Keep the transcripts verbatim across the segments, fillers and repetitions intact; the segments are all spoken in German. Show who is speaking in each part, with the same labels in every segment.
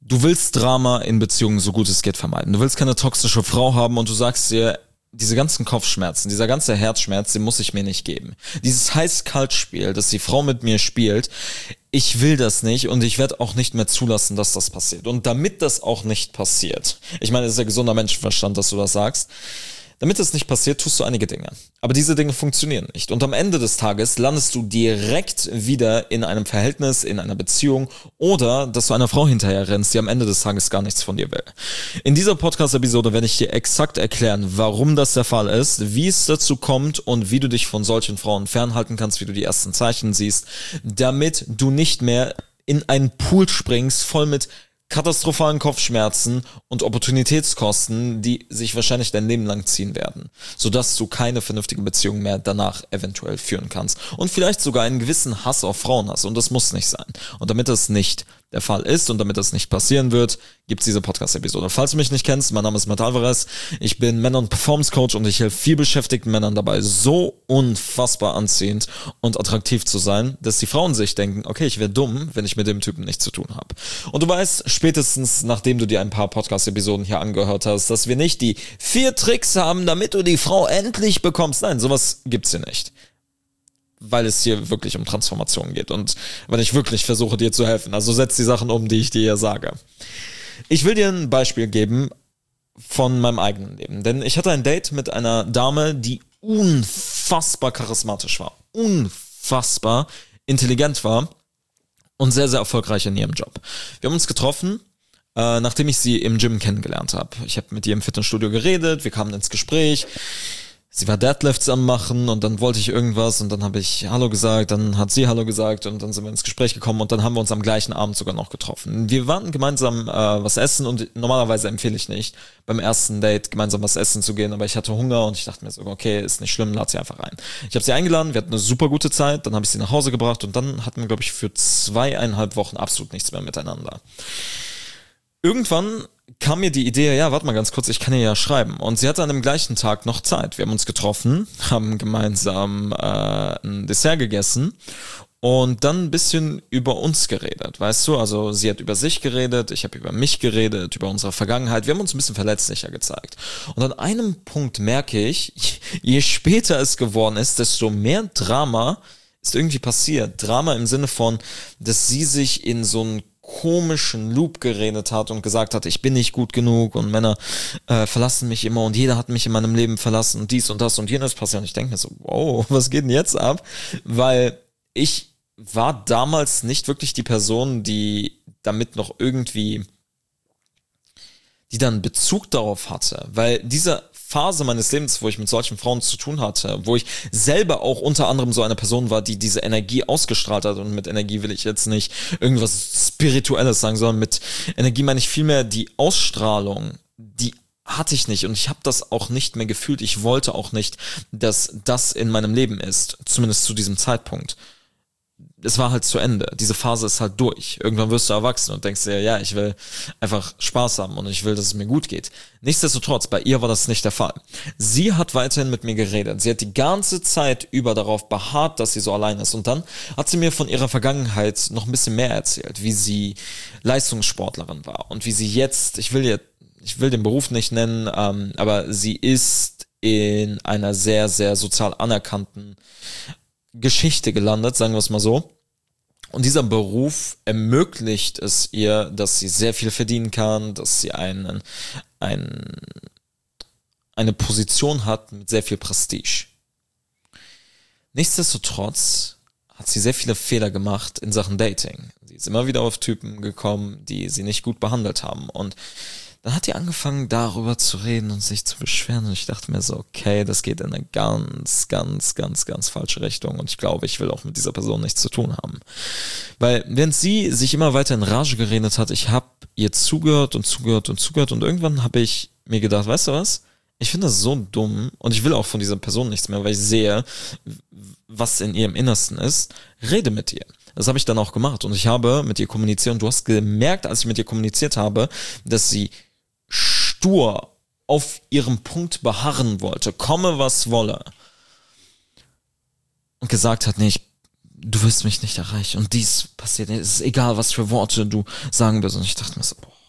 Speaker 1: du willst Drama in Beziehungen so gut es geht vermeiden. Du willst keine toxische Frau haben und du sagst dir, diese ganzen Kopfschmerzen, dieser ganze Herzschmerz, den muss ich mir nicht geben. Dieses Heiß-Kalt-Spiel, das die Frau mit mir spielt, ich will das nicht und ich werde auch nicht mehr zulassen, dass das passiert. Und damit das auch nicht passiert, ich meine, es ist ja gesunder Menschenverstand, dass du das sagst, damit das nicht passiert, tust du einige Dinge. Aber diese Dinge funktionieren nicht. Und am Ende des Tages landest du direkt wieder in einem Verhältnis, in einer Beziehung oder dass du einer Frau hinterher rennst, die am Ende des Tages gar nichts von dir will. In dieser Podcast-Episode werde ich dir exakt erklären, warum das der Fall ist, wie es dazu kommt und wie du dich von solchen Frauen fernhalten kannst, wie du die ersten Zeichen siehst, damit du nicht mehr in einen Pool springst, voll mit katastrophalen Kopfschmerzen und Opportunitätskosten, die sich wahrscheinlich dein Leben lang ziehen werden, sodass du keine vernünftige Beziehung mehr danach eventuell führen kannst und vielleicht sogar einen gewissen Hass auf Frauen hast und das muss nicht sein. Und damit das nicht der Fall ist und damit das nicht passieren wird, gibt's diese Podcast-Episode. Falls du mich nicht kennst, mein Name ist Matt Alvarez, ich bin Männer- und Performance-Coach und ich helfe viel beschäftigten Männern dabei, so unfassbar anziehend und attraktiv zu sein, dass die Frauen sich denken, okay, ich wäre dumm, wenn ich mit dem Typen nichts zu tun habe. Und du weißt, spätestens nachdem du dir ein paar Podcast-Episoden hier angehört hast, dass wir nicht die vier Tricks haben, damit du die Frau endlich bekommst. Nein, sowas gibt's hier nicht. Weil es hier wirklich um Transformation geht und weil ich wirklich versuche, dir zu helfen. Also setz die Sachen um, die ich dir hier sage. Ich will dir ein Beispiel geben von meinem eigenen Leben. Denn ich hatte ein Date mit einer Dame, die unfassbar charismatisch war, unfassbar intelligent war und sehr, sehr erfolgreich in ihrem Job. Wir haben uns getroffen, äh, nachdem ich sie im Gym kennengelernt habe. Ich habe mit ihr im Fitnessstudio geredet, wir kamen ins Gespräch. Sie war Deadlifts am Machen und dann wollte ich irgendwas und dann habe ich Hallo gesagt, dann hat sie Hallo gesagt und dann sind wir ins Gespräch gekommen und dann haben wir uns am gleichen Abend sogar noch getroffen. Wir waren gemeinsam äh, was essen und normalerweise empfehle ich nicht, beim ersten Date gemeinsam was essen zu gehen, aber ich hatte Hunger und ich dachte mir so, okay, ist nicht schlimm, lad sie einfach ein. Ich habe sie eingeladen, wir hatten eine super gute Zeit, dann habe ich sie nach Hause gebracht und dann hatten wir, glaube ich, für zweieinhalb Wochen absolut nichts mehr miteinander. Irgendwann kam mir die Idee, ja, warte mal ganz kurz, ich kann ihr ja schreiben. Und sie hatte an dem gleichen Tag noch Zeit. Wir haben uns getroffen, haben gemeinsam äh, ein Dessert gegessen und dann ein bisschen über uns geredet, weißt du? Also sie hat über sich geredet, ich habe über mich geredet, über unsere Vergangenheit. Wir haben uns ein bisschen verletzlicher gezeigt. Und an einem Punkt merke ich, je später es geworden ist, desto mehr Drama ist irgendwie passiert. Drama im Sinne von, dass sie sich in so einen komischen Loop geredet hat und gesagt hat, ich bin nicht gut genug und Männer äh, verlassen mich immer und jeder hat mich in meinem Leben verlassen und dies und das und jenes passiert. Und ich denke mir so, wow, was geht denn jetzt ab? Weil ich war damals nicht wirklich die Person, die damit noch irgendwie, die dann Bezug darauf hatte, weil diese Phase meines Lebens, wo ich mit solchen Frauen zu tun hatte, wo ich selber auch unter anderem so eine Person war, die diese Energie ausgestrahlt hat, und mit Energie will ich jetzt nicht irgendwas Spirituelles sagen, sondern mit Energie meine ich vielmehr die Ausstrahlung, die hatte ich nicht und ich habe das auch nicht mehr gefühlt. Ich wollte auch nicht, dass das in meinem Leben ist, zumindest zu diesem Zeitpunkt. Es war halt zu Ende. Diese Phase ist halt durch. Irgendwann wirst du erwachsen und denkst dir, ja, ich will einfach Spaß haben und ich will, dass es mir gut geht. Nichtsdestotrotz, bei ihr war das nicht der Fall. Sie hat weiterhin mit mir geredet. Sie hat die ganze Zeit über darauf beharrt, dass sie so allein ist. Und dann hat sie mir von ihrer Vergangenheit noch ein bisschen mehr erzählt, wie sie Leistungssportlerin war und wie sie jetzt, ich will ihr, ich will den Beruf nicht nennen, ähm, aber sie ist in einer sehr, sehr sozial anerkannten Geschichte gelandet, sagen wir es mal so. Und dieser Beruf ermöglicht es ihr, dass sie sehr viel verdienen kann, dass sie einen, einen, eine Position hat mit sehr viel Prestige. Nichtsdestotrotz hat sie sehr viele Fehler gemacht in Sachen Dating. Sie ist immer wieder auf Typen gekommen, die sie nicht gut behandelt haben. Und dann hat die angefangen, darüber zu reden und sich zu beschweren. Und ich dachte mir so, okay, das geht in eine ganz, ganz, ganz, ganz falsche Richtung. Und ich glaube, ich will auch mit dieser Person nichts zu tun haben. Weil, wenn sie sich immer weiter in Rage geredet hat, ich habe ihr zugehört und zugehört und zugehört. Und irgendwann habe ich mir gedacht, weißt du was? Ich finde das so dumm. Und ich will auch von dieser Person nichts mehr, weil ich sehe, was in ihrem Innersten ist. Rede mit ihr. Das habe ich dann auch gemacht. Und ich habe mit ihr kommuniziert. Und du hast gemerkt, als ich mit ihr kommuniziert habe, dass sie stur auf ihrem Punkt beharren wollte, komme was wolle, und gesagt hat, nee, ich, du wirst mich nicht erreichen und dies passiert nicht, es ist egal, was für Worte du sagen wirst. Und ich dachte mir so, boah,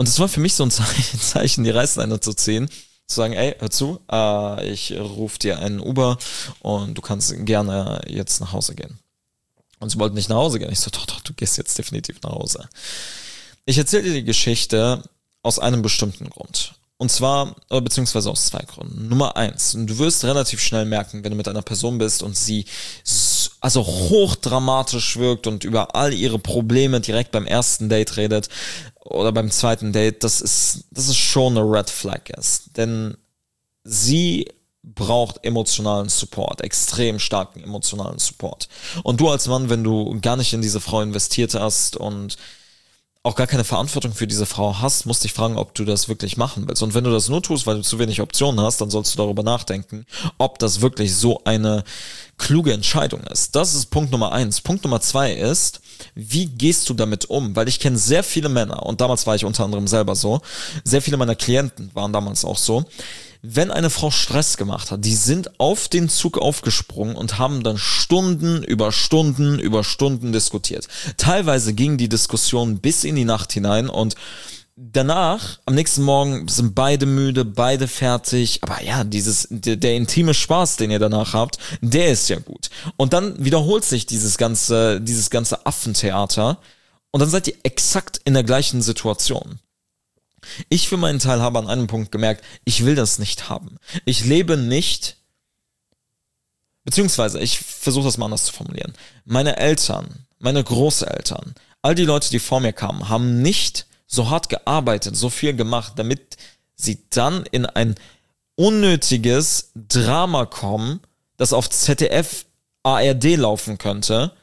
Speaker 1: Und es war für mich so ein Zeichen, die Reißleine zu ziehen, zu sagen, ey, hör zu, äh, ich rufe dir einen Uber und du kannst gerne jetzt nach Hause gehen. Und sie wollten nicht nach Hause gehen. Ich so, doch, doch, du gehst jetzt definitiv nach Hause. Ich erzähle dir die Geschichte aus einem bestimmten Grund. Und zwar, beziehungsweise aus zwei Gründen. Nummer eins, du wirst relativ schnell merken, wenn du mit einer Person bist und sie also hochdramatisch wirkt und über all ihre Probleme direkt beim ersten Date redet oder beim zweiten Date, das ist, das ist schon eine Red Flag ist. Denn sie braucht emotionalen Support, extrem starken emotionalen Support. Und du als Mann, wenn du gar nicht in diese Frau investiert hast und auch gar keine Verantwortung für diese Frau hast, musst dich fragen, ob du das wirklich machen willst. Und wenn du das nur tust, weil du zu wenig Optionen hast, dann sollst du darüber nachdenken, ob das wirklich so eine kluge Entscheidung ist. Das ist Punkt Nummer eins. Punkt Nummer zwei ist, wie gehst du damit um? Weil ich kenne sehr viele Männer, und damals war ich unter anderem selber so, sehr viele meiner Klienten waren damals auch so, wenn eine Frau Stress gemacht hat, die sind auf den Zug aufgesprungen und haben dann Stunden über Stunden über Stunden diskutiert. Teilweise ging die Diskussion bis in die Nacht hinein und danach, am nächsten Morgen sind beide müde, beide fertig, aber ja, dieses, der, der intime Spaß, den ihr danach habt, der ist ja gut. Und dann wiederholt sich dieses ganze, dieses ganze Affentheater und dann seid ihr exakt in der gleichen Situation. Ich für meinen Teil habe an einem Punkt gemerkt, ich will das nicht haben. Ich lebe nicht, beziehungsweise ich versuche das mal anders zu formulieren. Meine Eltern, meine Großeltern, all die Leute, die vor mir kamen, haben nicht so hart gearbeitet, so viel gemacht, damit sie dann in ein unnötiges Drama kommen, das auf Z D F, A R D laufen könnte,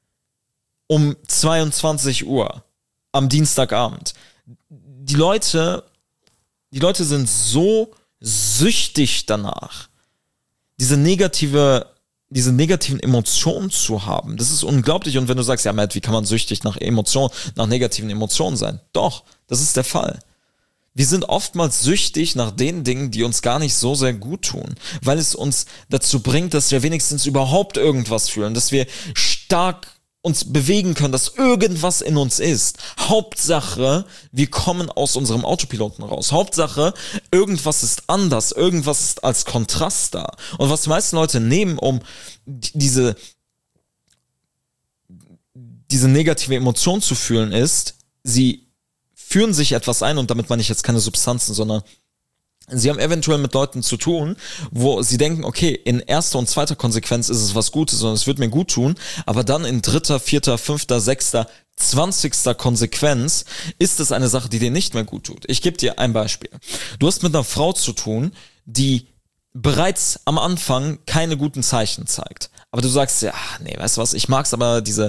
Speaker 1: um zweiundzwanzig Uhr am Dienstagabend. Die Leute, die Leute sind so süchtig danach, diese negative, diese negativen Emotionen zu haben. Das ist unglaublich. Und wenn du sagst, ja, Matt, wie kann man süchtig nach Emotionen, nach negativen Emotionen sein? Doch, das ist der Fall. Wir sind oftmals süchtig nach den Dingen, die uns gar nicht so sehr gut tun, weil es uns dazu bringt, dass wir wenigstens überhaupt irgendwas fühlen, dass wir stark uns bewegen können, dass irgendwas in uns ist. Hauptsache, wir kommen aus unserem Autopiloten raus. Hauptsache, irgendwas ist anders, irgendwas ist als Kontrast da. Und was die meisten Leute nehmen, um diese, diese negative Emotion zu fühlen, ist, sie führen sich etwas ein, und damit meine ich jetzt keine Substanzen, sondern sie haben eventuell mit Leuten zu tun, wo sie denken, okay, in erster und zweiter Konsequenz ist es was Gutes und es wird mir gut tun, aber dann in dritter, vierter, fünfter, sechster, zwanzigster Konsequenz ist es eine Sache, die dir nicht mehr gut tut. Ich gebe dir ein Beispiel. Du hast mit einer Frau zu tun, die bereits am Anfang keine guten Zeichen zeigt. Aber du sagst ja, nee, weißt du was, ich mag's aber diese,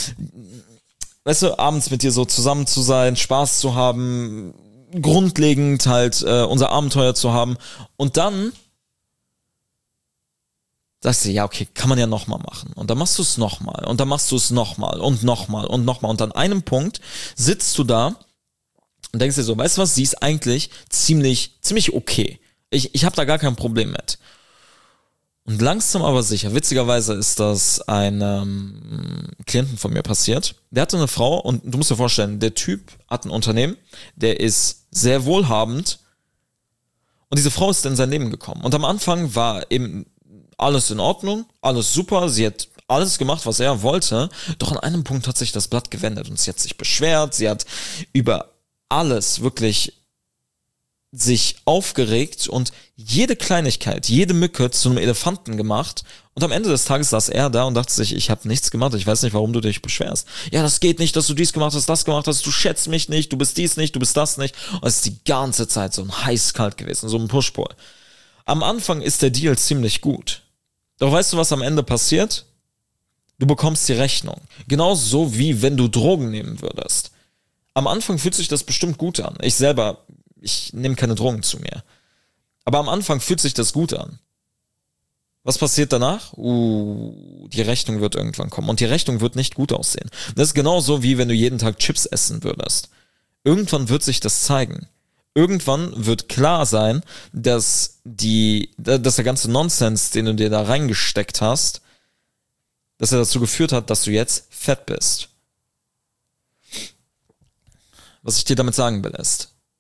Speaker 1: weißt du, abends mit dir so zusammen zu sein, Spaß zu haben, grundlegend halt äh, unser Abenteuer zu haben, und dann sagst du, ja, okay, kann man ja nochmal machen, und dann machst du es nochmal und dann machst du es nochmal und nochmal und nochmal, und an einem Punkt sitzt du da und denkst dir so, weißt du was, sie ist eigentlich ziemlich ziemlich okay, ich, ich habe da gar kein Problem mit. Und langsam aber sicher, witzigerweise ist das einem Klienten von mir passiert. Der hatte eine Frau, und du musst dir vorstellen, der Typ hat ein Unternehmen, der ist sehr wohlhabend, und diese Frau ist in sein Leben gekommen. Und am Anfang war eben alles in Ordnung, alles super, sie hat alles gemacht, was er wollte, doch an einem Punkt hat sich das Blatt gewendet und sie hat sich beschwert, sie hat über alles wirklich sich aufgeregt und jede Kleinigkeit, jede Mücke zu einem Elefanten gemacht, und am Ende des Tages saß er da und dachte sich, ich habe nichts gemacht, ich weiß nicht, warum du dich beschwerst. Ja, das geht nicht, dass du dies gemacht hast, das gemacht hast, du schätzt mich nicht, du bist dies nicht, du bist das nicht. Und es ist die ganze Zeit so ein heiß-kalt gewesen, so ein Push-Pull. Am Anfang ist der Deal ziemlich gut. Doch weißt du, was am Ende passiert? Du bekommst die Rechnung. Genauso wie wenn du Drogen nehmen würdest. Am Anfang fühlt sich das bestimmt gut an. Ich selber, ich nehme keine Drogen zu mir. Aber am Anfang fühlt sich das gut an. Was passiert danach? Uh, die Rechnung wird irgendwann kommen. Und die Rechnung wird nicht gut aussehen. Das ist genauso, wie wenn du jeden Tag Chips essen würdest. Irgendwann wird sich das zeigen. Irgendwann wird klar sein, dass die, dass der ganze Nonsens, den du dir da reingesteckt hast, dass er dazu geführt hat, dass du jetzt fett bist. Was ich dir damit sagen will, ist,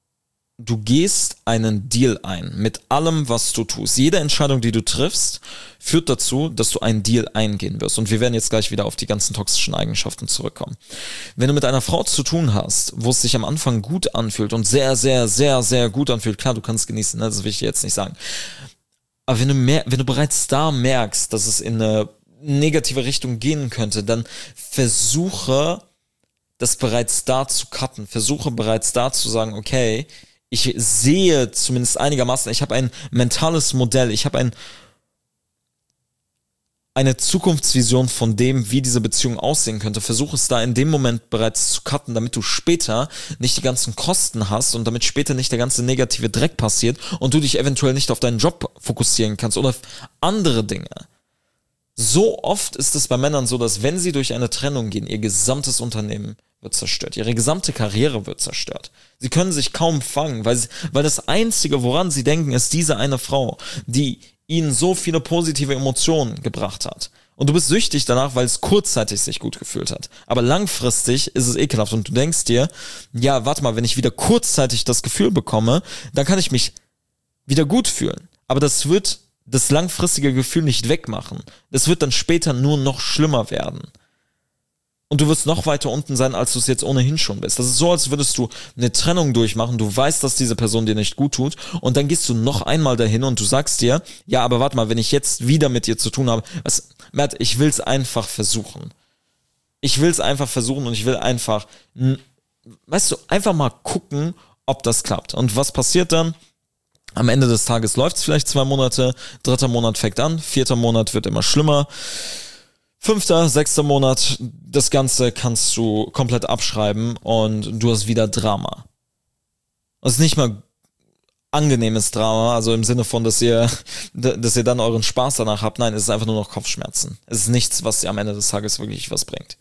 Speaker 1: du gehst einen Deal ein mit allem, was du tust. Jede Entscheidung, die du triffst, führt dazu, dass du einen Deal eingehen wirst. Und wir werden jetzt gleich wieder auf die ganzen toxischen Eigenschaften zurückkommen. Wenn du mit einer Frau zu tun hast, wo es sich am Anfang gut anfühlt und sehr, sehr, sehr, sehr gut anfühlt, klar, du kannst genießen, ne? Das will ich dir jetzt nicht sagen. Aber wenn du mehr, wenn du bereits da merkst, dass es in eine negative Richtung gehen könnte, dann versuche, das bereits da zu cutten. Versuche bereits da zu sagen, okay, ich sehe zumindest einigermaßen, ich habe ein mentales Modell, ich habe ein, eine Zukunftsvision von dem, wie diese Beziehung aussehen könnte. Versuche es da in dem Moment bereits zu cutten, damit du später nicht die ganzen Kosten hast und damit später nicht der ganze negative Dreck passiert und du dich eventuell nicht auf deinen Job fokussieren kannst oder auf andere Dinge. So oft ist es bei Männern so, dass wenn sie durch eine Trennung gehen, ihr gesamtes Unternehmen wird zerstört. Ihre gesamte Karriere wird zerstört. Sie können sich kaum fangen, weil, sie, weil das Einzige, woran sie denken, ist diese eine Frau, die ihnen so viele positive Emotionen gebracht hat. Und du bist süchtig danach, weil es kurzzeitig sich gut gefühlt hat. Aber langfristig ist es ekelhaft und du denkst dir, ja, warte mal, wenn ich wieder kurzzeitig das Gefühl bekomme, dann kann ich mich wieder gut fühlen. Aber das wird das langfristige Gefühl nicht wegmachen. Das wird dann später nur noch schlimmer werden. Und du wirst noch weiter unten sein, als du es jetzt ohnehin schon bist. Das ist so, als würdest du eine Trennung durchmachen, du weißt, dass diese Person dir nicht gut tut und dann gehst du noch einmal dahin und du sagst dir, ja, aber warte mal, wenn ich jetzt wieder mit dir zu tun habe, was, Matt, ich will es einfach versuchen. Ich will es einfach versuchen und ich will einfach, weißt du, einfach mal gucken, ob das klappt. Und was passiert dann? Am Ende des Tages läuft es vielleicht zwei Monate, dritter Monat fängt an, vierter Monat wird immer schlimmer, fünfter, sechster Monat, das Ganze kannst du komplett abschreiben und du hast wieder Drama. Es ist nicht mal angenehmes Drama, also im Sinne von, dass ihr, dass ihr dann euren Spaß danach habt. Nein, es ist einfach nur noch Kopfschmerzen. Es ist nichts, was dir am Ende des Tages wirklich was bringt.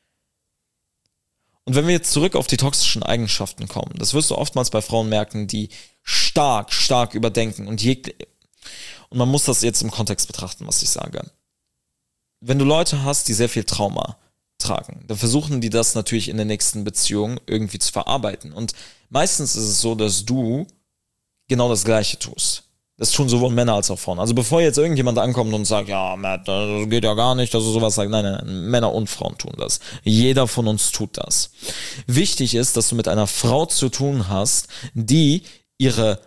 Speaker 1: Und wenn wir jetzt zurück auf die toxischen Eigenschaften kommen, das wirst du oftmals bei Frauen merken, die stark, stark überdenken und jeg- und man muss das jetzt im Kontext betrachten, was ich sage. Wenn du Leute hast, die sehr viel Trauma tragen, dann versuchen die das natürlich in der nächsten Beziehung irgendwie zu verarbeiten. Und meistens ist es so, dass du genau das Gleiche tust. Das tun sowohl Männer als auch Frauen. Also bevor jetzt irgendjemand ankommt und sagt, ja, Matt, das geht ja gar nicht, dass du sowas sagst. Nein, nein, nein, Männer und Frauen tun das. Jeder von uns tut das. Wichtig ist, dass du mit einer Frau zu tun hast, die ihre,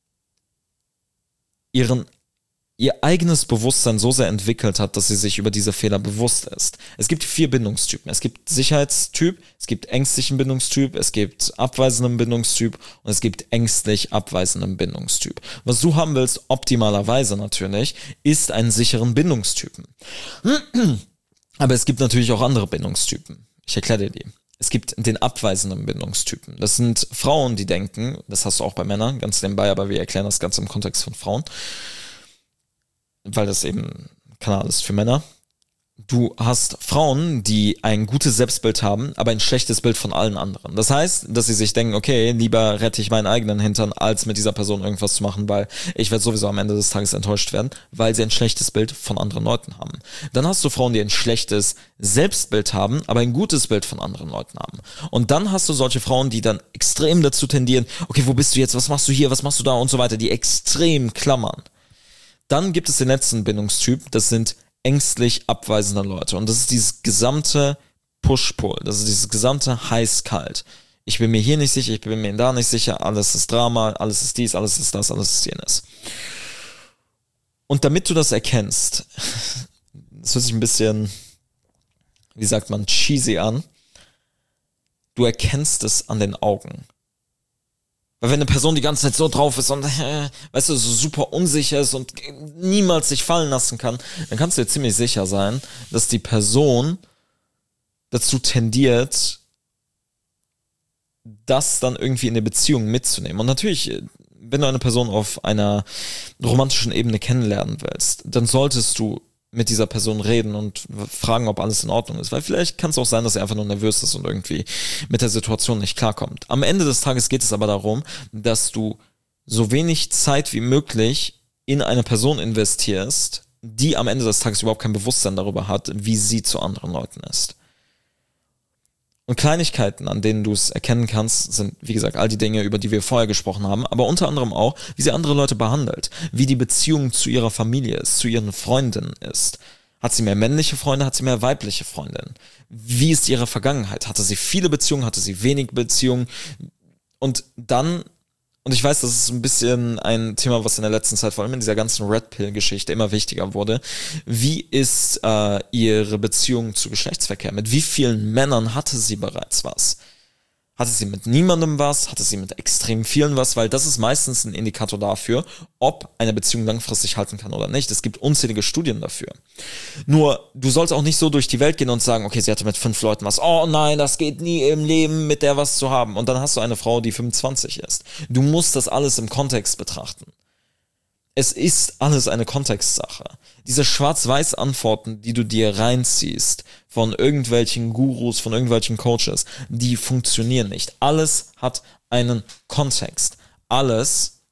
Speaker 1: ihren ihr eigenes Bewusstsein so sehr entwickelt hat, dass sie sich über diese Fehler bewusst ist. Es gibt vier Bindungstypen. Es gibt Sicherheitstyp, es gibt ängstlichen Bindungstyp, es gibt abweisenden Bindungstyp und es gibt ängstlich abweisenden Bindungstyp. Was du haben willst, optimalerweise natürlich, ist einen sicheren Bindungstypen. Aber es gibt natürlich auch andere Bindungstypen. Ich erkläre dir die. Es gibt den abweisenden Bindungstypen. Das sind Frauen, die denken, das hast du auch bei Männern, ganz nebenbei, aber wir erklären das Ganze im Kontext von Frauen, weil das eben ein Kanal ist für Männer. Du hast Frauen, die ein gutes Selbstbild haben, aber ein schlechtes Bild von allen anderen. Das heißt, dass sie sich denken, okay, lieber rette ich meinen eigenen Hintern, als mit dieser Person irgendwas zu machen, weil ich werde sowieso am Ende des Tages enttäuscht werden, weil sie ein schlechtes Bild von anderen Leuten haben. Dann hast du Frauen, die ein schlechtes Selbstbild haben, aber ein gutes Bild von anderen Leuten haben. Und dann hast du solche Frauen, die dann extrem dazu tendieren, okay, wo bist du jetzt, was machst du hier, was machst du da und so weiter, die extrem klammern. Dann gibt es den letzten Bindungstyp, das sind ängstlich abweisende Leute. Und das ist dieses gesamte Push-Pull, das ist dieses gesamte heiß-kalt. Ich bin mir hier nicht sicher, ich bin mir da nicht sicher, alles ist Drama, alles ist dies, alles ist das, alles ist jenes. Und damit du das erkennst, das hört sich ein bisschen, wie sagt man, cheesy an, du erkennst es an den Augen. Weil wenn eine Person die ganze Zeit so drauf ist und, äh, weißt du, so super unsicher ist und niemals sich fallen lassen kann, dann kannst du dir ziemlich sicher sein, dass die Person dazu tendiert, das dann irgendwie in der Beziehung mitzunehmen. Und natürlich, wenn du eine Person auf einer romantischen Ebene kennenlernen willst, dann solltest du mit dieser Person reden und fragen, ob alles in Ordnung ist. Weil vielleicht kann es auch sein, dass er einfach nur nervös ist und irgendwie mit der Situation nicht klarkommt. Am Ende des Tages geht es aber darum, dass du so wenig Zeit wie möglich in eine Person investierst, die am Ende des Tages überhaupt kein Bewusstsein darüber hat, wie sie zu anderen Leuten ist. Und Kleinigkeiten, an denen du es erkennen kannst, sind, wie gesagt, all die Dinge, über die wir vorher gesprochen haben, aber unter anderem auch, wie sie andere Leute behandelt, wie die Beziehung zu ihrer Familie ist, zu ihren Freundinnen ist. Hat sie mehr männliche Freunde, hat sie mehr weibliche Freundinnen? Wie ist ihre Vergangenheit? Hatte sie viele Beziehungen, hatte sie wenig Beziehungen? Und dann, und ich weiß, das ist ein bisschen ein Thema, was in der letzten Zeit, vor allem in dieser ganzen Red Pill-Geschichte immer wichtiger wurde. Wie ist äh, ihre Beziehung zu Geschlechtsverkehr? Mit wie vielen Männern hatte sie bereits was? Hatte sie mit niemandem was? Hatte sie mit extrem vielen was? Weil das ist meistens ein Indikator dafür, ob eine Beziehung langfristig halten kann oder nicht. Es gibt unzählige Studien dafür. Nur, du sollst auch nicht so durch die Welt gehen und sagen, okay, sie hatte mit fünf Leuten was. Oh nein, das geht nie im Leben, mit der was zu haben. Und dann hast du eine Frau, die fünfundzwanzig ist. Du musst das alles im Kontext betrachten. Es ist alles eine Kontextsache. Diese Schwarz-Weiß-Antworten, die du dir reinziehst von irgendwelchen Gurus, von irgendwelchen Coaches, die funktionieren nicht. Alles hat einen Kontext. Alles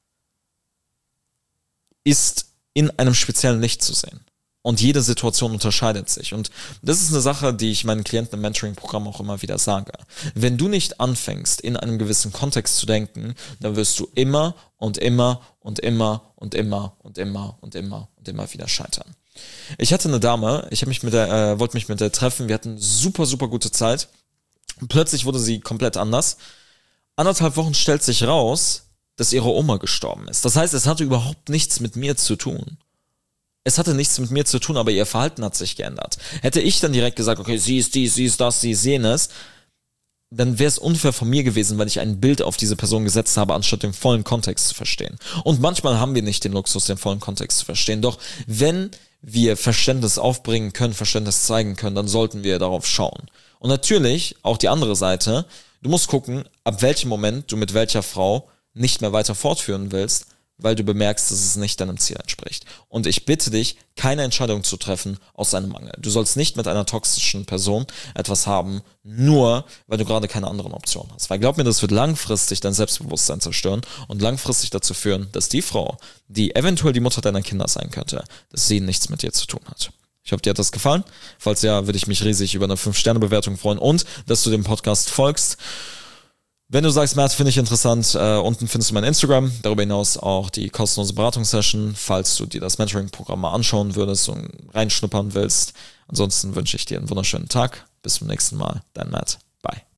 Speaker 1: ist in einem speziellen Licht zu sehen. Und jede Situation unterscheidet sich. Und das ist eine Sache, die ich meinen Klienten im Mentoring-Programm auch immer wieder sage. Wenn du nicht anfängst, in einem gewissen Kontext zu denken, dann wirst du immer und immer und immer und immer und immer und immer und immer wieder scheitern. Ich hatte eine Dame, ich habe mich mit der, äh, wollte mich mit der treffen, wir hatten super, super gute Zeit. Plötzlich wurde sie komplett anders. Anderthalb Wochen stellt sich raus, dass ihre Oma gestorben ist. Das heißt, es hatte überhaupt nichts mit mir zu tun. Es hatte nichts mit mir zu tun, aber ihr Verhalten hat sich geändert. Hätte ich dann direkt gesagt, okay, sie ist dies, sie ist das, sie ist jenes, dann wäre es unfair von mir gewesen, weil ich ein Bild auf diese Person gesetzt habe, anstatt den vollen Kontext zu verstehen. Und manchmal haben wir nicht den Luxus, den vollen Kontext zu verstehen. Doch wenn wir Verständnis aufbringen können, Verständnis zeigen können, dann sollten wir darauf schauen. Und natürlich, auch die andere Seite, du musst gucken, ab welchem Moment du mit welcher Frau nicht mehr weiter fortführen willst, weil du bemerkst, dass es nicht deinem Ziel entspricht. Und ich bitte dich, keine Entscheidung zu treffen aus einem Mangel. Du sollst nicht mit einer toxischen Person etwas haben, nur weil du gerade keine anderen Optionen hast. Weil glaub mir, das wird langfristig dein Selbstbewusstsein zerstören und langfristig dazu führen, dass die Frau, die eventuell die Mutter deiner Kinder sein könnte, dass sie nichts mit dir zu tun hat. Ich hoffe, dir hat das gefallen. Falls ja, würde ich mich riesig über eine fünf Sterne Bewertung freuen und dass du dem Podcast folgst. Wenn du sagst, Matt, finde ich interessant, äh, unten findest du mein Instagram, darüber hinaus auch die kostenlose Beratungssession, falls du dir das Mentoring-Programm mal anschauen würdest und reinschnuppern willst. Ansonsten wünsche ich dir einen wunderschönen Tag. Bis zum nächsten Mal. Dein Matt. Bye.